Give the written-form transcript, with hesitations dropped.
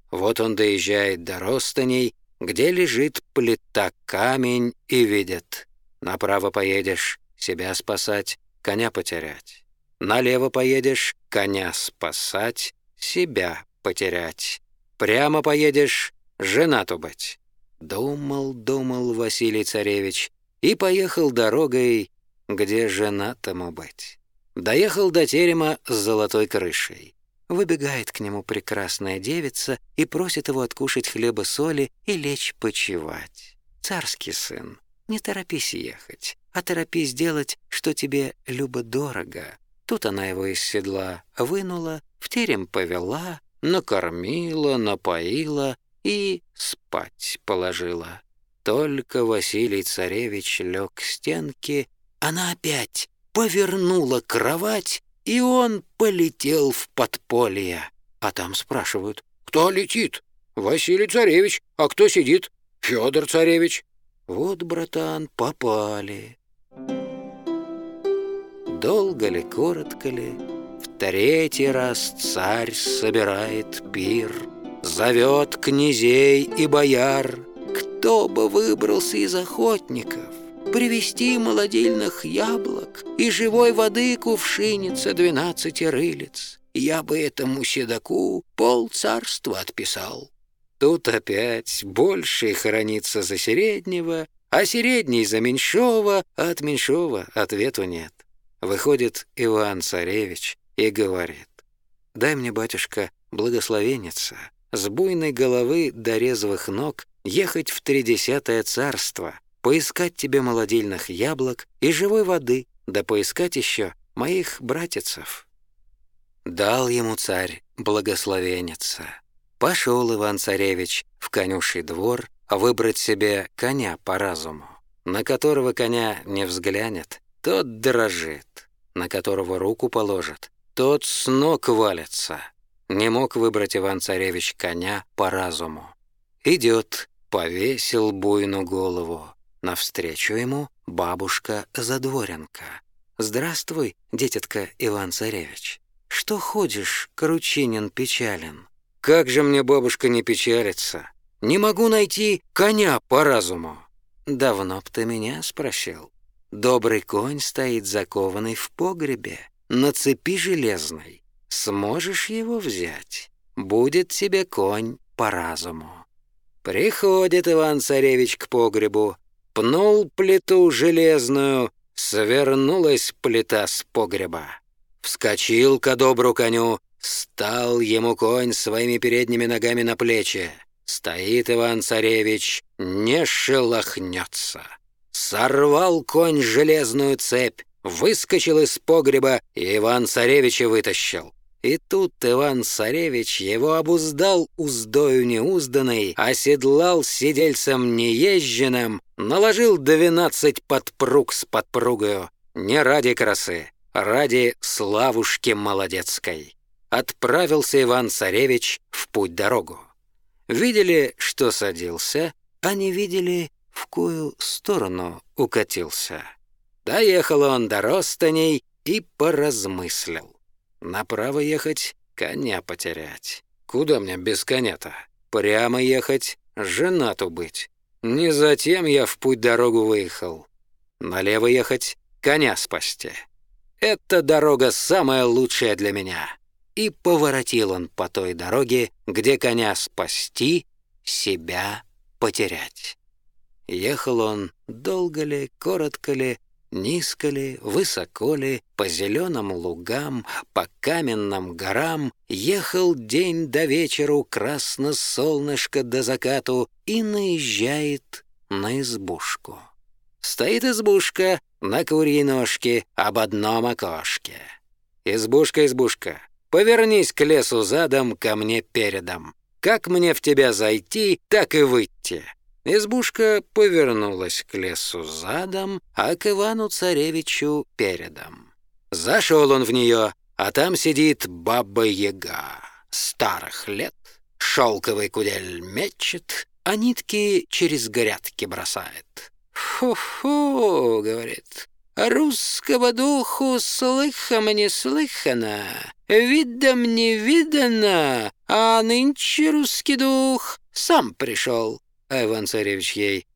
Вот он доезжает до Ростаней, где лежит плита-камень, и видит: направо поедешь — себя спасать, коня потерять. Налево поедешь — коня спасать, себя потерять. Прямо поедешь — женату быть. Думал, думал Василий Царевич и поехал дорогой, где женатому быть. Доехал до терема с золотой крышей. Выбегает к нему прекрасная девица и просит его откушать хлеба-соли и лечь почевать. «Царский сын, не торопись ехать, а торопись делать, что тебе любо-дорого». Тут она его из седла вынула, в терем повела, накормила, напоила и спать положила. Только Василий Царевич лег к стенке, она опять повернула кровать, и он полетел в подполье. А там спрашивают: «Кто летит?» «Василий Царевич». «А кто сидит?» «Федор Царевич». Вот, братан, попали. Долго ли, коротко ли, в третий раз царь собирает пир, зовет князей и бояр. Кто бы выбрался из охотников привезти молодильных яблок и живой воды кувшиница 12 рылиц, я бы этому седоку полцарства отписал. Тут опять больший хоронится за среднего, а средний за меньшого, а от меньшого ответу нет. Выходит Иван-царевич и говорит: «Дай мне, батюшка, благословенница, с буйной головы до резвых ног ехать в 30-е царство, поискать тебе молодильных яблок и живой воды, да поискать еще моих братицев». Дал ему царь благословенница. Пошел Иван-царевич в конюший двор выбрать себе коня по разуму. На которого коня не взглянет, тот дрожит, на которого руку положит, тот с ног валится. Не мог выбрать Иван-царевич коня по разуму. Идет, повесил буйну голову. Навстречу ему бабушка-задворенка. «Здравствуй, дитятка Иван-царевич. Что ходишь, кручинин печален?» «Как же мне, бабушка, не печалиться? Не могу найти коня по разуму». «Давно б ты меня спросил. Добрый конь стоит закованный в погребе, на цепи железной. Сможешь его взять? Будет тебе конь по разуму». Приходит Иван-царевич к погребу, пнул плиту железную, свернулась плита с погреба. Вскочил ко добру коню, стал ему конь своими передними ногами на плечи. Стоит Иван-царевич, не шелохнется. Сорвал конь железную цепь, выскочил из погреба и Иван-царевича вытащил. И тут Иван-царевич его обуздал уздою неузданной, оседлал сидельцем неезженным, наложил 12 подпруг с подпругою, не ради красы, ради славушки молодецкой. Отправился Иван-царевич в путь-дорогу. Видели, что садился, а не видели, в кою сторону укатился. Доехал он до Ростаней и поразмыслил. Направо ехать, коня потерять. Куда мне без коня-то? Прямо ехать, женату быть. Не затем я в путь-дорогу выехал. Налево ехать, коня спасти. Эта дорога самая лучшая для меня. И поворотил он по той дороге, где коня спасти, себя потерять. Ехал он долго ли, коротко ли, низко ли, высоко ли, по зеленым лугам, по каменным горам, ехал день до вечеру, красно солнышко до закату, и наезжает на избушку. Стоит избушка на курьей ножке об одном окошке. «Избушка, избушка, повернись к лесу задом, ко мне передом. Как мне в тебя зайти, так и выйти». Избушка повернулась к лесу задом, а к Ивану-царевичу передом. Зашел он в нее, а там сидит баба-яга, старых лет, шелковый кудель мечет, а нитки через грядки бросает. «Фу-фу», — говорит, — «русского духу слыхом не слыхано, видом не видано, а нынче русский дух сам пришел». А Иван-царевич ей: